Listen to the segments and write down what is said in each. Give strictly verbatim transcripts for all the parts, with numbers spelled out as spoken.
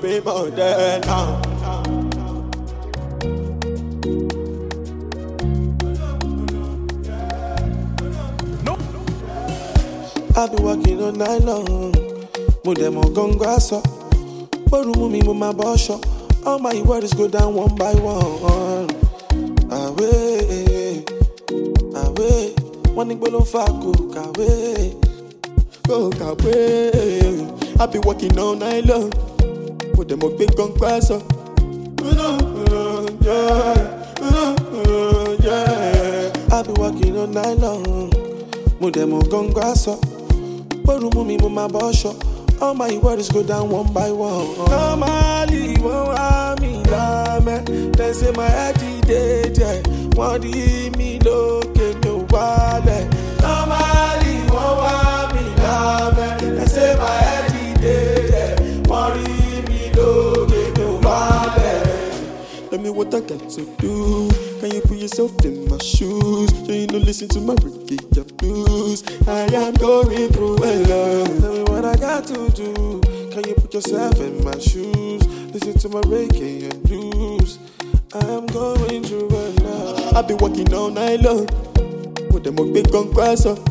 pay more than now. I be working all night long. Mo dem on gongaso. Boru mu mi mo ma bosho. All my worries go down one by one. Away, away. One nigga don't fuck cook away. Cook away. I be working all night long. Mo dem on big gongaso. I be working all night long. Mo dem on gongaso. Boru mu mi mo ma bosho. All my worries go down one by one. Normally, won't want me lame. They say my head is dead, yeah. Want me look at no wallet. Normally, won't want me lame. They say my head is dead, yeah. Want me look at no wallet. Tell me what I got to do. Can you put yourself in my shoes? So you don't listen to my reggae blues. I am going through a lot. Tell me what I got to do. Can you put yourself in my shoes? Listen to my reggae and blues. I am going through a lot. I've been working all night long. With them up big gun crash up.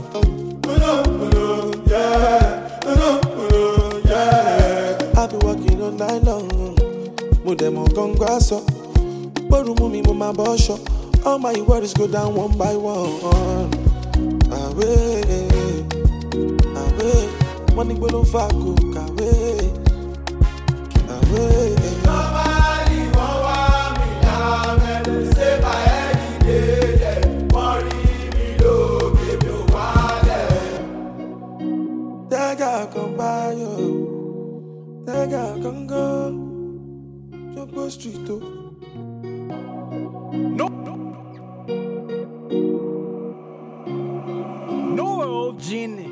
I've been working all night long. With them up gun crash up. Boru mu mi mo ma bosho. All my worries go down one by one. Away, away. One nigga don't fuck cook away. Away. Nobody won't want me down. Say my head is dead. Worry me low, give you wallet. That guy come by you. That guy come go. Jump on street though. No, no, no, no, genie.